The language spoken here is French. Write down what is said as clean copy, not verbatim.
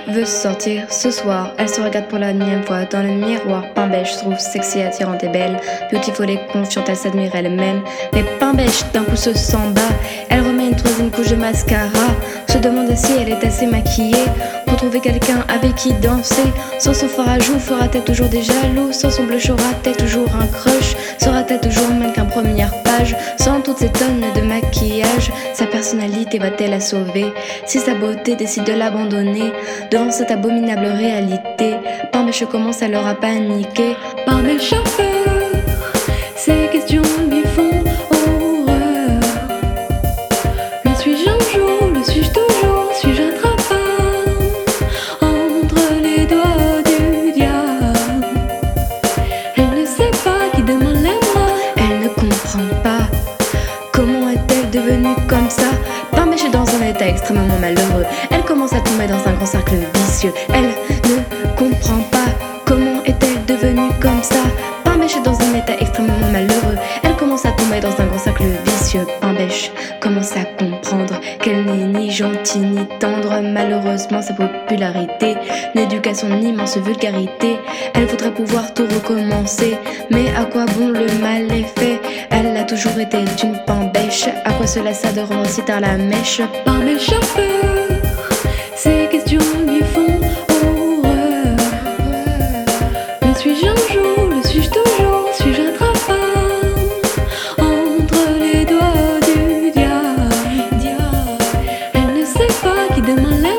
veut sortir ce soir. Elle se regarde pour la millième fois dans le miroir. Pain beige se trouve sexy, attirante et belle. Beautiful et confiante, elle s'admire elle-même. Mais Pain beige d'un coup se sent bas. Elle remet une troisième couche de mascara. Se demande si elle est assez maquillée pour trouver quelqu'un avec qui danser. Sans son fard à joue, fera-t-elle toujours des jaloux? Sans son blush, aura-t-elle toujours un crush? Sera-t-elle toujours mannequin première page? Sans toutes ces tonnes de maquillage, sa personnalité va-t-elle la sauver? Si sa beauté décide de l'abandonner devant cette abominable réalité, Pain beige commence alors à paniquer. Pain beige chauffeur, ces questions lui font horreur. Le suis-je un jour, le suis-je toujours, suis-je un trappin entre les doigts du diable? Elle ne sait pas qui demain l'aimera. Elle ne comprend pas comment est-elle devenue comme ça. Pain beige est dans un état extrêmement malheureux. Elle commence à tomber dans un grand cercle vicieux. Elle ne comprend pas comment est-elle devenue comme ça. Pain beige est dans un état extrêmement malheureux. Elle commence à tomber dans un grand cercle vicieux. Pain beige commence à comprendre qu'elle n'est ni gentille ni tendre. Malheureusement, sa popularité n'éduque à son immense vulgarité. Elle voudrait pouvoir tout recommencer, mais à quoi bon, le mal est fait. Elle a toujours été une Pain beige. À quoi cela sert de rendre si tard la mèche? Pain beige chauffeur, ces questions lui font horreur. Le suis-je un jour, le suis-je toujours, suis-je un trappin entre les doigts du diable? Elle ne sait pas qui demain l'aimera.